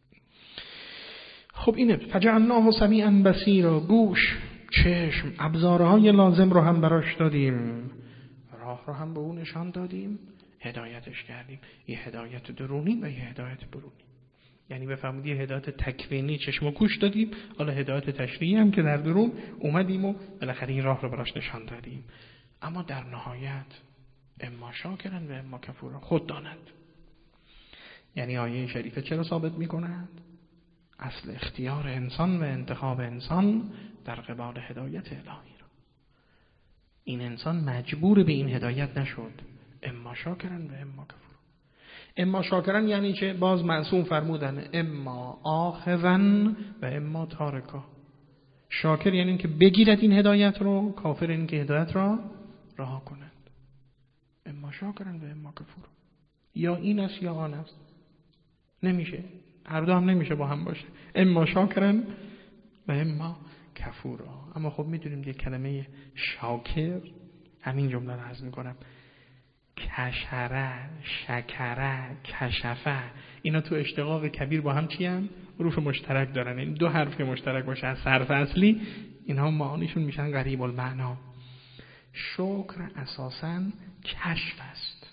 خب اینه فجعلناه سمیعا بصیرا، گوش، چشم، ابزارهای لازم رو هم براش دادیم، راه رو هم به اون نشان دادیم، هدایتش کردیم. یه هدایت درونی و یه هدایت برونی. یعنی بفهمید یه هدایت تکوینی چشم و گوش دادیم، حالا هدایت تشریعی هم که در درون اومدیم و بالاخره این راه رو براش نشان دادیم. اما در نهایت اما شاکرن و اما کفورا، خود داند. یعنی آیه شریفه چرا ثابت می کند؟ اصل اختیار انسان و انتخاب انسان در قبال هدایت الهی را. این انسان مجبور به این هدایت نشد. اما شاکرن و اما کفورا. اما شاکرن یعنی چه؟ باز معصوم فرمودن اما آخذن و اما تارکا. شاکر یعنی که بگیرد این هدایت رو، کافر این که هدایت را رها کند. اما شاکرن و اما کفورا. یا این است یا آن است. نمیشه، هر دو هم نمیشه با هم باشه. اما شاکرن و اما کفورا. اما خب میدونیم یک کلمه شاکر، همین جمله رو عرض میکنم، کشره، شکره، کشفه، اینا تو اشتقاق کبیر با هم چی هم؟ حروف مشترک دارن. این دو حرف مشترک باشه از حرف اصلی، اینها معانیشون میشن غریب المعنا. شکر اساساً کشف است.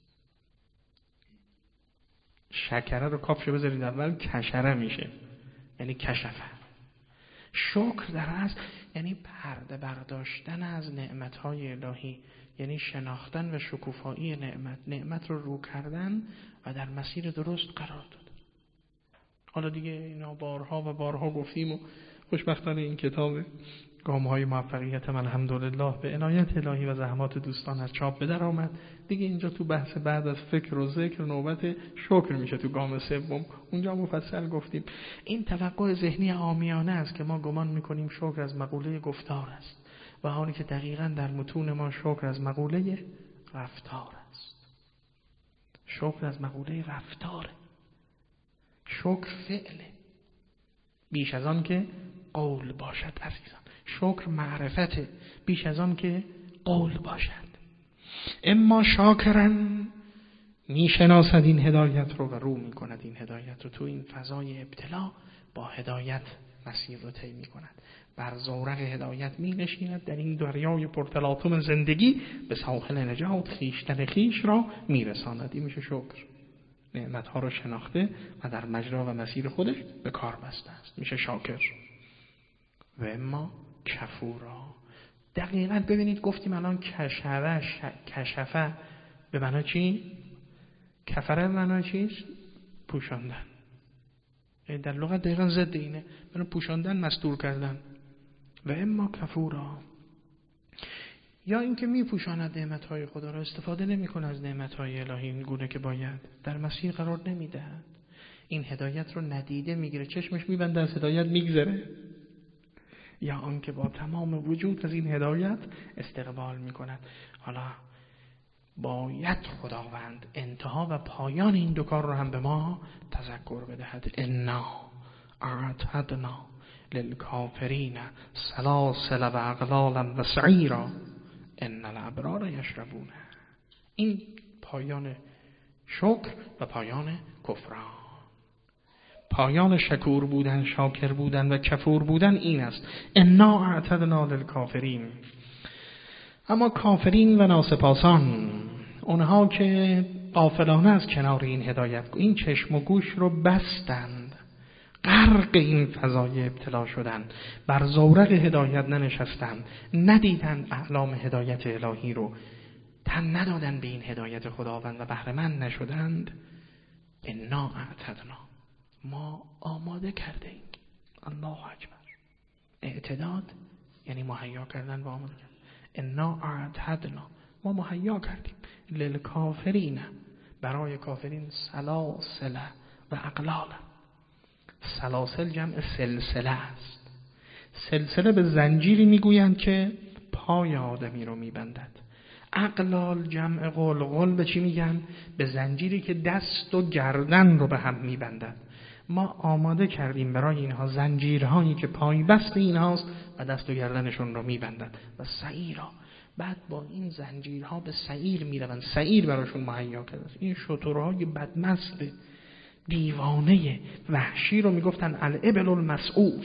شکره رو کافشو بذارید اول، کشره میشه، یعنی کشفه. شکر در اصل یعنی پرده برداشتن از نعمتهای الهی، یعنی شناختن و شکوفایی نعمت، نعمت رو رو کردن و در مسیر درست قرار دادن. حالا دیگه اینا بارها و بارها گفتیم و خوشبختانه این کتاب گام‌های موفقیت من الحمدلله به عنایت الهی و زحمات دوستان از چاپ به در آمد. دیگه اینجا تو بحث بعد از فکر و ذکر نوبت شکر میشه تو گام سوم. اونجا مفصل گفتیم این توقع ذهنی عامیانه است که ما گمان میکنیم شکر از مقوله گفتار است، و حالی که دقیقاً در متون ما شکر از مقوله رفتار است. شکر از مقوله رفتاره. شکر فعله بیش از آن که قول باشد عزیزان. شکر معرفته بیش از آن که قول باشد. اما شاکرن، میشناسد این هدایت رو و رو میکند این هدایت رو. تو این فضای ابتلا با هدایت مسیر رو طی میکند، بر زورق هدایت می نشیند، در این دریای پرتلاطم زندگی به ساحل نجات خویشتن خویش را میرساند. این میشه شکر. نعمتها رو شناخته و در مجرا و مسیر خودش به کار بسته است، میشه شاکر. و اما کفورا. دقیقاً ببینید گفتیم الان کشره، کشفه به معنی چی؟ کفره به معنی چیست؟ پوشاندن. در لغت دقیقاً ضد اینه، به معنی پوشاندن، مستور کردن. و اما کفورا، یا اینکه میپوشاند نعمتهای خدا را، استفاده نمیکنه از نعمتهای الهی این گونه که باید، در مسیر قرار نمیدهد، این هدایت رو ندیده میگیره، چشمش میبنده از هدایت میگذره. یا آنکه با تمام وجود از این هدایت استقبال میکند. حالا باید خداوند انتها و پایان این دو کار رو هم به ما تذکر بدهد. انا اعتدنا للکافرین سلاسل و اغلالا و سعیرا ان الابرار یشربون. این پایان شکر و پایان کفران. پایان شکور بودن، شاکر بودن و کفور بودن این است. انا اعتدنا للکافرین. اما کافرین و ناسپاسان، اونها که غافلانه از کنار این هدایت، این چشم و گوش رو بستند، غرق این فضای ابتلا شدن، بر زورق هدایت ننشستن، ندیدن اعلام هدایت الهی رو، تن ندادن به این هدایت خداوند و بهره مند نشدند. انا اعتدنا، ما آماده کرده ایم. الله اکبر. اعتداد یعنی مهیا کردن و آماده کردن. انا اعتدنا، ما مهیا کردیم. للکافرین، برای کافرین، سلاسل و اغلال. سلاسل جمع سلسله است. سلسله به زنجیری میگویند که پای آدمی رو میبندد. اغلال جمع قلقل به چی میگن؟ به زنجیری که دست و گردن رو به هم میبندد. ما آماده کردیم برای اینها زنجیرهایی که پای بست اینهاست و دست و گردنشون رو میبندد. و سعیرا، بعد با این زنجیرها به سعیر میروند. سعیر براشون مهیا کرده. این شترهای بدمست دیوانه وحشی رو میگفتن الابل المسعور،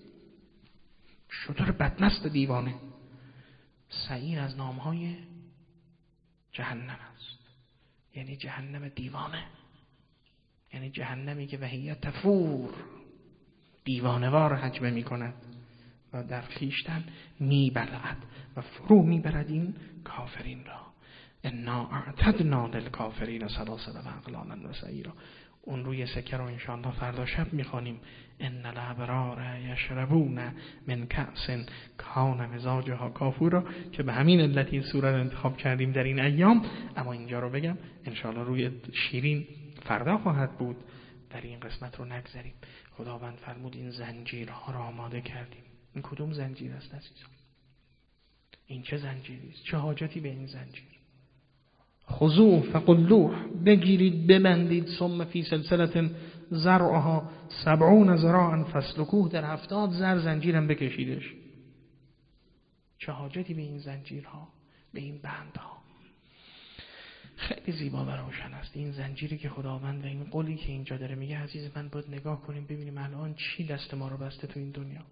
شتر بدمست دیوانه. سعیر از نامهای جهنم است، یعنی جهنم دیوانه، یعنی جهنمی که وهی تفور، دیوانوار حجمه می کند و در خیشتن می بلعد و فرو می برد این کافرین را. انا اعتدنا للکافرین سلاسل و اغلالا و سعیرا. اون روی سکه رو انشاءالله فردا شب میخوانیم. ان الابرار یشربون من کأس کان مزاجها کافورا، که به همین علت این سوره رو انتخاب کردیم در این ایام. اما اینجا رو بگم انشاءالله روی شیرین فردا خواهد بود، در این قسمت رو نگذاریم. خداوند فرمود این زنجیرها رو آماده کردیم. این کدوم زنجیر است عزیزان؟ این چه زنجیری است؟ چه حاجتی به این زنجیر؟ خذوه فغلوه، بگیرید ببندید. ثم فی سلسله ذرعها سبعون ذراعا فاسلکوه، در هفتاد ذر زنجیرم بکشیدش. چه حاجتی به این زنجیرها، به این بندها؟ خیلی زیبا و روشن است این زنجیری که خداوند و این قولی که اینجا داره میگه. عزیز من باید نگاه کنیم ببینیم الان چی دست ما رو بسته تو این دنیا.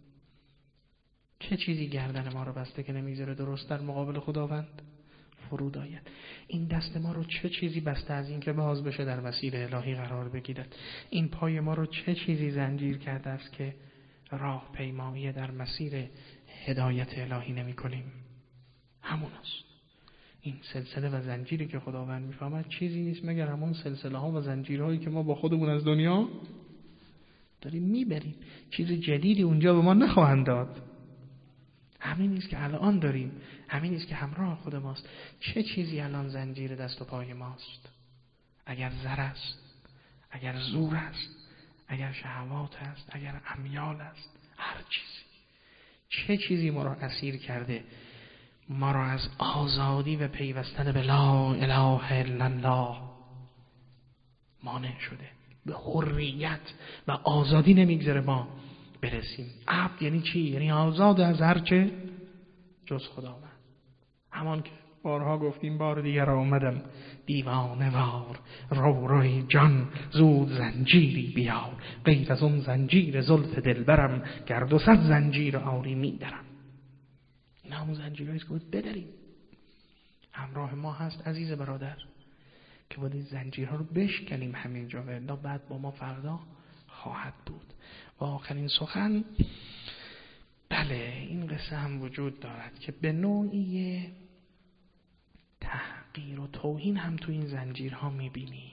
چه چیزی گردن ما رو بسته که نمیذاره درست در مقابل خداوند فرود آید. این دست ما رو چه چیزی بسته از این که باز بشه در مسیر الهی قرار بگیرد. این پای ما رو چه چیزی زنجیر کرده است که راه پیمایی در مسیر هدایت الهی نمی کنیم. همون است این سلسله و زنجیری که خداوند میفهمد چیزی نیست مگر همون سلسله ها و زنجیرهایی که ما با خودمون از دنیا داریم میبریم. چیز جدیدی اونجا به ما نخواهند داد. همین است که الان داریم، همین است که همراه خود ماست. چه چیزی الان زنجیر دست و پای ماست؟ اگر زر است، اگر زور است، اگر شهوات است، اگر امیال است، هر چیزی. چه چیزی ما را اسیر کرده، ما را از آزادی و پیوستن به لا اله الا الله مانع شده. به حریت و آزادی نمیگذاره ما برسیم. عبد یعنی چی؟ یعنی آزاد از هر چه جز خداوند. همان که بارها گفتیم بار دیگر آمدم دیوانه وار، رو روی جان زود زنجیری بیار، غیر از اون زنجیر زلف دلبرم، گرد و صد زنجیر آری میدرم. این همون زنجیرهایی است که باید بدریم. همراه ما هست عزیز برادر که باید این زنجیرها رو بشکنیم همینجا، و الا بعد با ما فردا خواهد بود. و آخرین سخن، بله این قصه هم وجود دارد که به نوعی تحقیر و توهین هم تو این زنجیرها میبینی.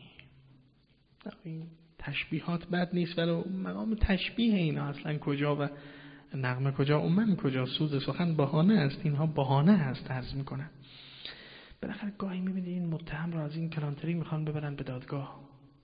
این تشبیهات بد نیست، ولی مقام تشبیه اینا اصلا کجا و نغمه کجا و من کجا، سوز سخن بهانه است. اینها بهانه است عرض میکنن. بالاخره گاهی میبینی این متهم رو از این کلانتری میخوان ببرن به دادگاه،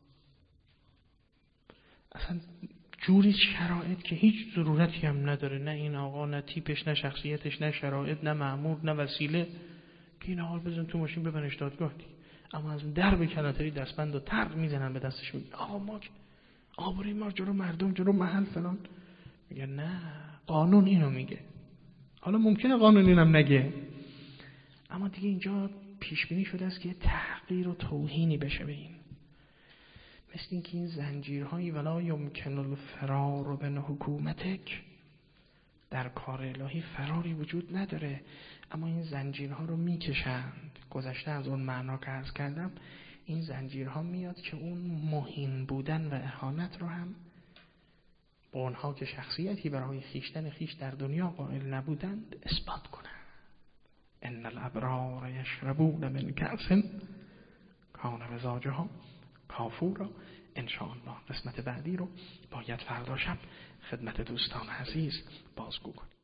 اصلا جوری شرایط که هیچ ضرورتی هم نداره، نه این آقا، نه تیپش، نه شخصیتش، نه شرایط، نه مأمور، نه وسیله، که این آقا بزن تو ماشین ببرنش دادگاه دی. اما از در به کلانتری دستبند و تر میزنن به دستش، میگن آقا ما آبروی ما جلو مردم، جلو محل فلان. میگن نه قانون اینو میگه. حالا ممکنه قانون اینم نگه، اما دیگه اینجا پیش بینی شده است که تحقیر و توهینی بشه به این. مثل این که این زنجیرهایی ولا یمکن الفرار بین حکومتک، در کار الهی فراری وجود نداره، اما این زنجیرها رو میکشند. گذشته از اون معنا که عرض کردم، این زنجیرها میاد که اون مهین بودن و اهانت رو هم با اونها که شخصیتی برای خیشتن خیش در دنیا قائل نبودند اثبات کنند. ان الابرار یشربون من کأس کان مزاجها کافورا. ان شاء الله قسمت بعدی رو باید فردا شب خدمت دوستان عزیز بازگو کنیم.